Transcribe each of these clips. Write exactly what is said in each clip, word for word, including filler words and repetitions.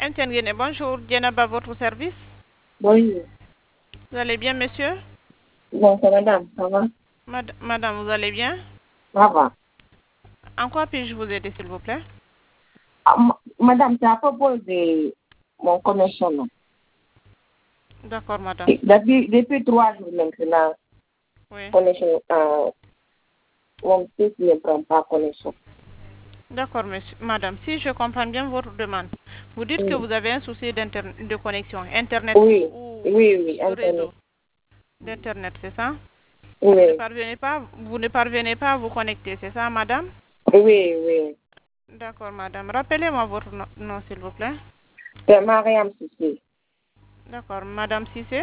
Mtiengene, bonjour. Djenaba, votre service. Bonjour. Vous allez bien, monsieur? Bon, c'est madame, ça va? Mad- Madame, vous allez bien? Ça va. En quoi puis-je vous aider, s'il vous plaît? Ah, ma- madame, c'est à propos de mon connexion. là. D'accord, madame. Et Depuis, depuis trois jours maintenant, Oui. connexion, euh, mon fils ne prend pas connexion. D'accord, monsieur. Madame, si je comprends bien votre demande, vous dites que Oui, vous avez un souci d'inter- de connexion, Internet oui, ou oui, oui, de Internet. réseau d'Internet, c'est ça? Vous ne Oui, parvenez pas, vous ne parvenez pas à vous connecter, c'est ça, madame? oui, oui. D'accord, madame. Rappelez-moi votre no- nom, s'il vous plaît. C'est Mariam Sissi. D'accord, madame Cissé.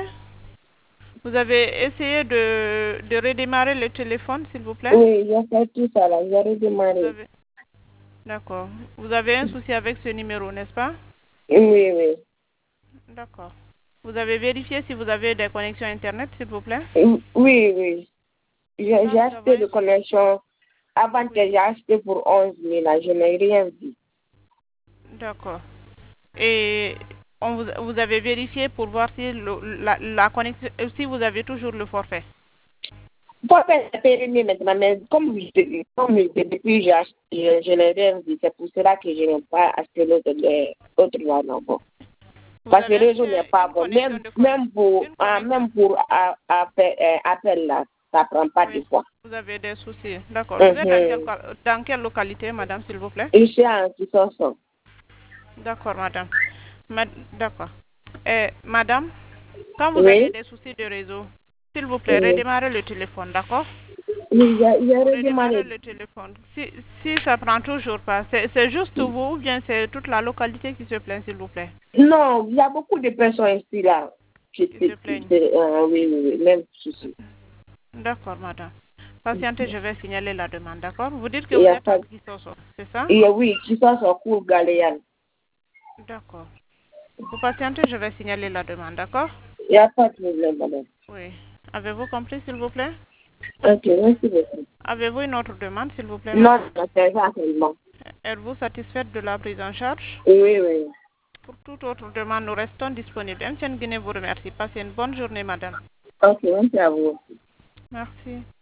Vous avez essayé de, de redémarrer le téléphone, s'il vous plaît? Oui, j'ai fait tout ça là, j'ai Vous redémarré. avez... D'accord. Vous avez un souci avec ce numéro, n'est-ce pas? Oui, oui. D'accord. Vous avez vérifié si vous avez des connexions Internet, s'il vous plaît? Oui, oui. J'ai j'ai Quand nous avons acheté un de souci... connexion. Avant que Oui. j'ai acheté pour onze mille, là, je n'ai rien vu. D'accord. Et on vous, vous avez vérifié pour voir si le- la, la connexion, euh, si vous avez toujours le forfait. Pour faire la périmée maintenant, mais comme, je- comme je- depuis que j'ai acheté, je, je n'ai rien vu, c'est pour cela que je n'ai pas acheté l'autre les autres là non bon. Vous Parce que avez le réseau acheté n'est pas une bon. connexion Même, de con- même pour, une ah, connexion. même pour ah, appel, euh, appel là, ça prend pas de Oui. fois. Vous avez des soucis. D'accord. Vous êtes dans quelle, Mhm. co- dans quelle localité, madame, s'il vous plaît? Ici en Kissoso. D'accord, madame. Ma- D'accord. Eh, madame, quand vous avez Oui, des soucis de réseau, s'il vous plaît, oui. redémarrez le téléphone, d'accord? Oui, j'ai j'ai Vous redémarrez redémarré. le téléphone. Si, si ça prend toujours pas, c'est c'est juste vous ou bien c'est toute la localité qui se plaint, s'il vous plaît, Non, il y a beaucoup de personnes ici là. Qui, qui se qui, qui- plaignent. euh, oui, oui, oui, même souci. D'accord, madame. Patientez, je vais signaler la demande, d'accord? Vous dites que Il vous y a êtes pas, en Kisoso, c'est ça? il y a, oui, Kissoso, cours Galéane. D'accord. Vous patientez, je vais signaler la demande, d'accord? Il n'y a pas de problème, madame. Oui. Avez-vous compris, s'il vous plaît? Ok, merci beaucoup. Avez-vous une autre demande, s'il vous plaît, Non, madame? non, c'est ça seulement. Êtes-vous satisfaite de la prise en charge? Oui, oui. Pour toute autre demande, nous restons disponibles. M. Guinée vous remercie. Passez une bonne journée, madame. Ok, merci à vous. Merci.